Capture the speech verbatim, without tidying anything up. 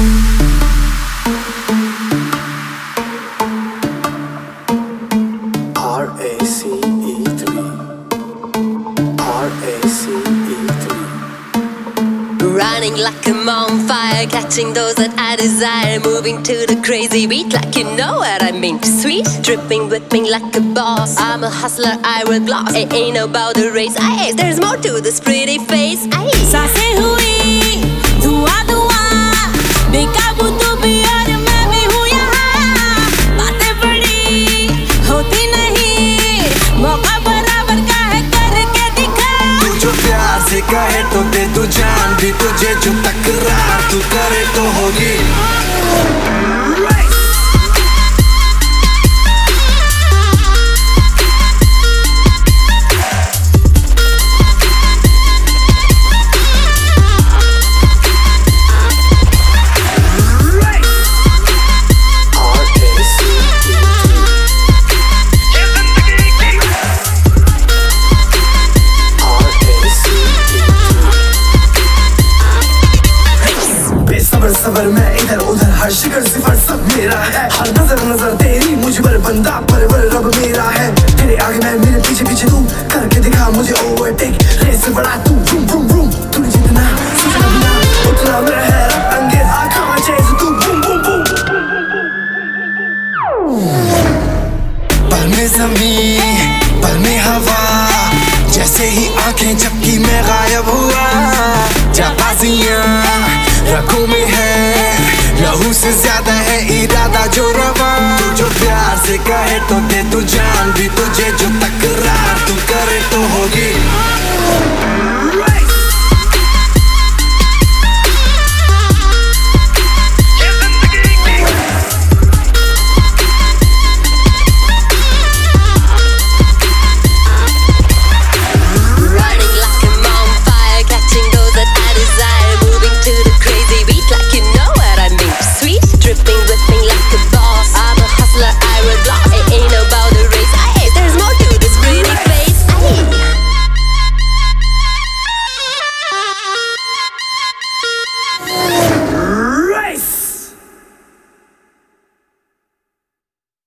R A C E three R A C E three Running like I'm on fire, catching those that I desire, moving to the crazy beat like you know what I mean. Sweet, dripping, whipping like a boss. I'm a hustler, I wear gloss. It ain't about the race, I ace. There's more to this pretty face. I सांसें हुई धुआं धुआं, बेकाबू तू भी और मैं भी हूँ यहाँ. बातें बड़ी होती नहीं, मौका बराबर का है करके दिखा. तू जो प्यार से कहे तो दे तू जान भी, तुझे जो तकरार तू करे तो होगी. सबर मैं इधर उधर, हर शिखर सिफर सब मेरा है. हर नजर नजर तेरी मुझ पर, बंदा पर पर रब मेरा है. तेरे आगे मैं, मेरे पीछे पीछे तू, करके दिखा मुझे ओवरटेक. रेस बड़ा तू, ब्रूम ब्रूम ब्रूम, तूने जितना सोचना बिना उतना मेरा है. रब अंधेरा खावा चेज़ तू, बूम बूम बूम. पल में ज़मीन, पल में हवा, जैसे ही आंखें झपकी मैं गायब हुआ. जाबाजियां रगों में है, लहू से ज्यादा है इरादा जो रवा. तू जो प्यार से कहे तो दे तू जान भी, तुझे जो तकरार तू करे तो होगी.